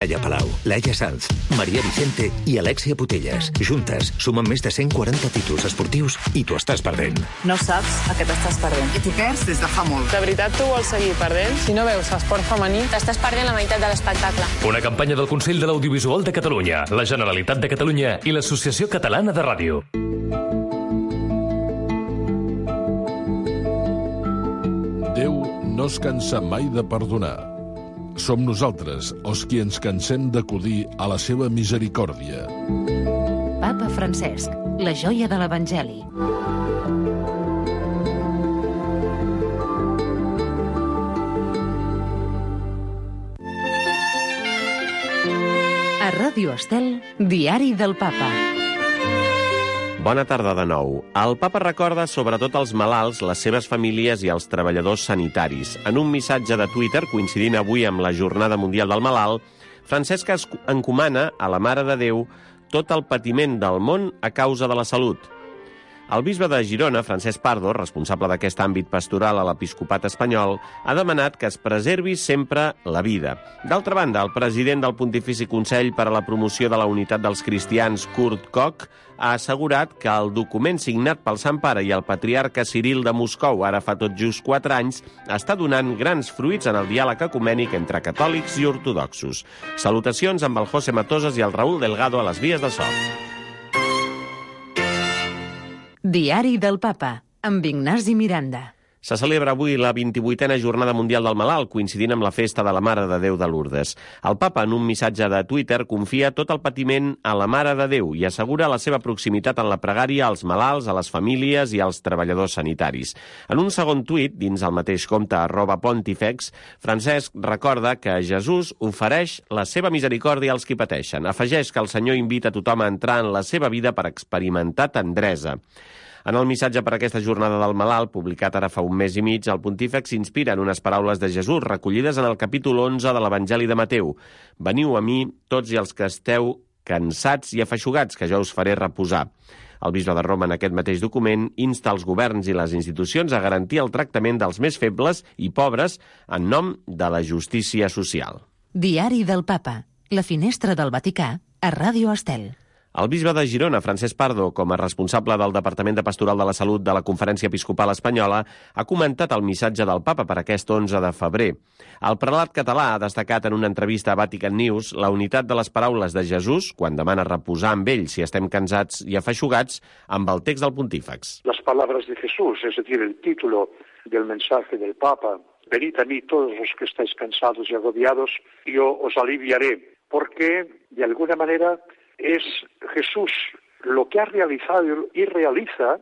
Laia Palau, Laia Sanz, Maria Vicente i Alexia Putellas. Juntes sumen més de 140 títols esportius i t'ho estàs perdent. No saps a què t'estàs perdent. I t'ho perds des de fa molt. De veritat tu vols seguir perdent? Si no veus esport femení, t'estàs perdent la meitat de l'espectacle. Una campanya del Consell de l'Audiovisual de Catalunya, la Generalitat de Catalunya i l'Associació Catalana de Ràdio. Déu no es cansa mai de perdonar. Som nosaltres els qui ens cansem d'acudir a la seva misericòrdia. Papa Francesc, la joia de l'Evangeli. A Ràdio Estel, Diari del Papa. Bona tarda de nou. El papa recorda sobretot als malalts, les seves famílies i els treballadors sanitaris. En un missatge de Twitter, coincidint avui amb la Jornada Mundial del Malalt, Francesc encomana a la Mare de Déu tot el patiment del món a causa de la salut. El bisbe de Girona, Francesc Pardo, responsable d'aquest àmbit pastoral a l'episcopat espanyol, ha demanat que es preservi sempre la vida. D'altra banda, el president del Pontifici Consell per a la Promoció de la Unitat dels Cristians, Kurt Koch, ha assegurat que el document signat pel Sant Pare i el patriarca Ciril de Moscou, ara fa tot just 4 anys, està donant grans fruits en el diàleg ecumènic entre catòlics i ortodoxos. Salutacions amb el José Matosas i el Raúl Delgado a les vies de so. Diari del Papa, amb Ignasi Miranda. Se celebra avui la 28a Jornada Mundial del Malalt, coincidint amb la festa de la Mare de Déu de Lourdes. El papa, en un missatge de Twitter, confia tot el patiment a la Mare de Déu i assegura la seva proximitat en la pregària als malalts, a les famílies i als treballadors sanitaris. En un segon tuit, dins el mateix compte @Pontifex, Francesc recorda que Jesús ofereix la seva misericòrdia als qui pateixen. Afegeix que el Senyor invita a tothom a entrar en la seva vida per experimentar tendresa. En el missatge per aquesta Jornada del Malalt, publicat ara fa un mes i mig, el Pontífex s'inspira en unes paraules de Jesús recollides en el capítol 11 de l'Evangeli de Mateu. Veniu a mi, tots i els que esteu cansats i afeixugats, que jo us faré reposar. El bisbe de Roma, en aquest mateix document, insta els governs i les institucions a garantir el tractament dels més febles i pobres en nom de la justícia social. Diari del Papa, la finestra del Vaticà, a Ràdio Estel. El bisbe de Girona, Francesc Pardo, com a responsable del Departament de Pastoral de la Salut de la Conferència Episcopal Espanyola, ha comentat el missatge del papa per aquest 11 de febrer. El prelat català ha destacat en una entrevista a Vatican News la unitat de les paraules de Jesús, quan demana reposar amb ell si estem cansats i afeixugats, amb el text del Pontífex. Las palabras de Jesús, es decir, el título del mensaje del Papa, venid a mí todos los que estáis cansados y agobiados, y yo os aliviaré, porque, de alguna manera, es Jesús lo que ha realizado y realiza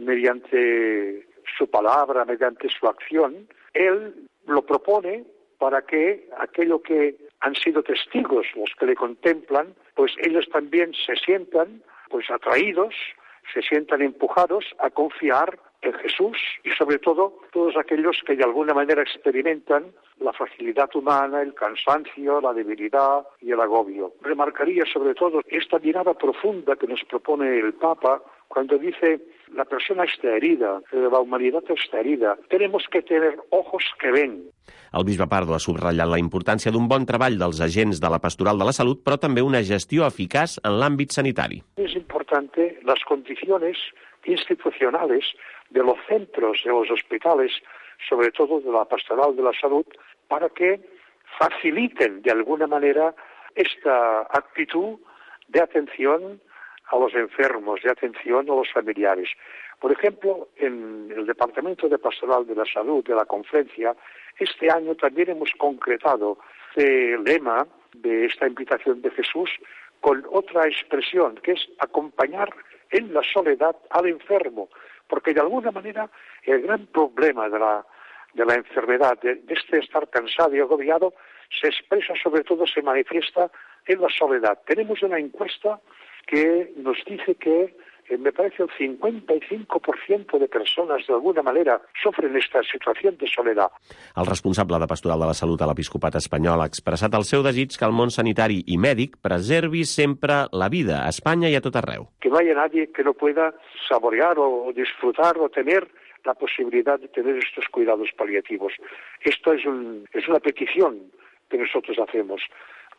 mediante su palabra, mediante su acción. Él lo propone para que aquello que han sido testigos, los que le contemplan, pues ellos también se sientan pues atraídos, se sientan empujados a confiar en Jesús y sobre todo todos aquellos que de alguna manera experimentan la fragilidad humana, el cansancio, la debilidad y el agobio. Remarcaría sobre todo esta mirada profunda que nos propone el Papa cuando dice la persona está herida, la humanidad está herida, tenemos que tener ojos que ven. El bisbe Pardo ha subratllat la importància d'un bon treball dels agents de la pastoral de la salut, però també una gestió eficaç en l'àmbit sanitari. Es importante las condiciones institucionales de los centros, de los hospitales, sobre todo de la pastoral de la salud, para que faciliten de alguna manera esta actitud de atención a los enfermos, de atención a los familiares. Por ejemplo, en el Departamento de Pastoral de la Salud de la Conferencia, este año también hemos concretado el lema de esta invitación de Jesús con otra expresión, que es acompañar en la soledad al enfermo, porque de alguna manera el gran problema de la enfermedad, de este estar cansado y agobiado, se expresa, sobre todo se manifiesta en la soledad. Tenemos una encuesta que nos dice que me parece el 55% de persones d'alguna manera sofren esta situació de soledat. El responsable de Pastoral de la Salut a l'Episcopat espanyol ha expressat el seu desig que el món sanitari i mèdic preservi sempre la vida a Espanya i a tot arreu. Que no haya nadie que no pueda saborear o disfrutar o tener la posibilidad de tener estos cuidados paliativos. Esto es una petición que nosotros hacemos.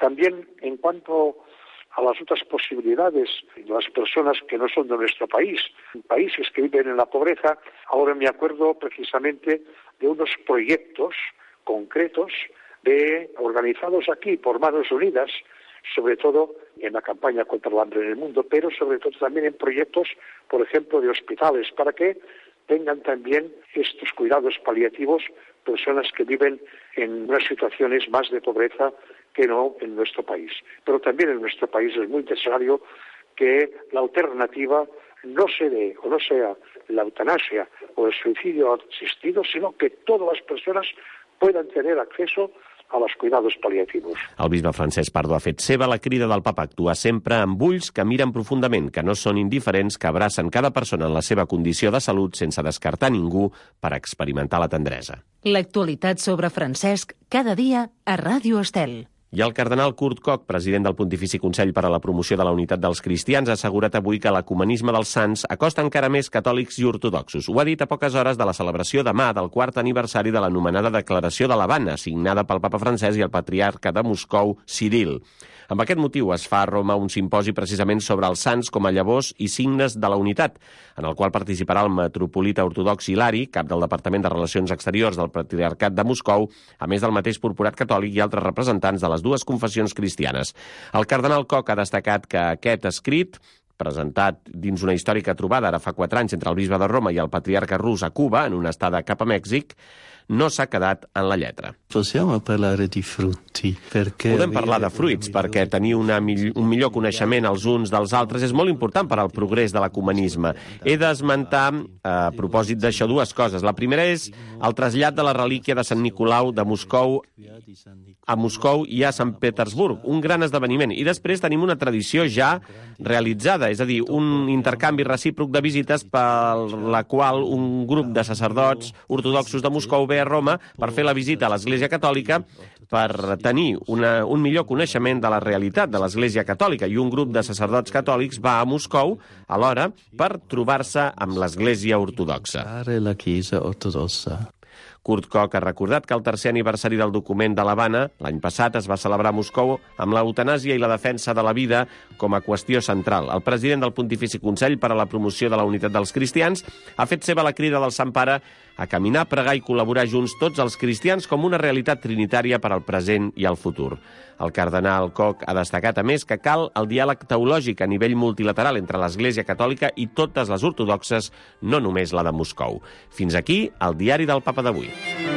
También en cuanto a las otras posibilidades de las personas que no son de nuestro país, países que viven en la pobreza, ahora me acuerdo precisamente de unos proyectos concretos organizados aquí por Manos Unidas, sobre todo en la campaña contra el hambre en el mundo, pero sobre todo también en proyectos, por ejemplo, de hospitales, para que tengan también estos cuidados paliativos personas que viven en unas situaciones más de pobreza que no en nuestro país. Pero también en nuestro país es muy necesario que la alternativa no se dé o no sea la eutanasia o el suicidio asistido, sino que todas las personas puedan tener acceso a los cuidados paliativos. El bisbe Francesc Pardo ha fet seva la crida del papa a actuar sempre amb ulls que miren profundament, que no són indiferents, que abracen cada persona en la seva condició de salut sense descartar ningú per experimentar la tendresa. L'actualitat sobre Francesc cada dia a Ràdio Estel. I el cardenal Kurt Koch, president del Pontifici Consell per a la Promoció de la Unitat dels Cristians, ha assegurat avui que l'ecumenisme dels sants acosta encara més catòlics i ortodoxos. Ho ha dit a poques hores de la celebració demà del 4è aniversari de l'anomenada Declaració de l'Havana, signada pel papa francès i el patriarca de Moscou, Ciril. Amb aquest motiu es fa a Roma un simposi precisament sobre els sants com a llavors i signes de la unitat, en el qual participarà el metropolita ortodox Hilari, cap del Departament de Relacions Exteriors del Patriarcat de Moscou, a més del mateix purpurat catòlic i altres representants de les dues confessions cristianes. El cardenal Koch ha destacat que aquest escrit, presentat dins una històrica trobada ara fa 4 anys entre el bisbe de Roma i el patriarca rus a Cuba, en una estada cap a Mèxic, no s'ha quedat en la lletra. Podem parlar de fruits, perquè tenir un millor coneixement els uns dels altres és molt important per al progrés de l'ecumenisme. He d'esmentar, a propòsit d'això, 2 coses. La primera és el trasllat de la relíquia de Sant Nicolau de Moscou a Moscou i a Sant Petersburg, un gran esdeveniment. I després tenim una tradició ja realitzada, és a dir, un intercanvi recíproc de visites per la qual un grup de sacerdots ortodoxos de Moscou ve a Roma per fer la visita a l'Església Catòlica per tenir un millor coneixement de la realitat de l'Església Catòlica, i un grup de sacerdots catòlics va a Moscou alhora per trobar-se amb l'Església Ortodoxa. Kurt Koch ha recordat que el 3è aniversari del document de l'Havana, l'any passat, es va celebrar a Moscou amb l'eutanàsia i la defensa de la vida com a qüestió central. El president del Pontifici Consell per a la Promoció de la Unitat dels Cristians ha fet seva la crida del Sant Pare a caminar, pregar i col·laborar junts tots els cristians com una realitat trinitària per al present i al futur. El cardenal Koch ha destacat, a més, que cal el diàleg teològic a nivell multilateral entre l'Església Catòlica i totes les ortodoxes, no només la de Moscou. Fins aquí el diari del Papa d'avui.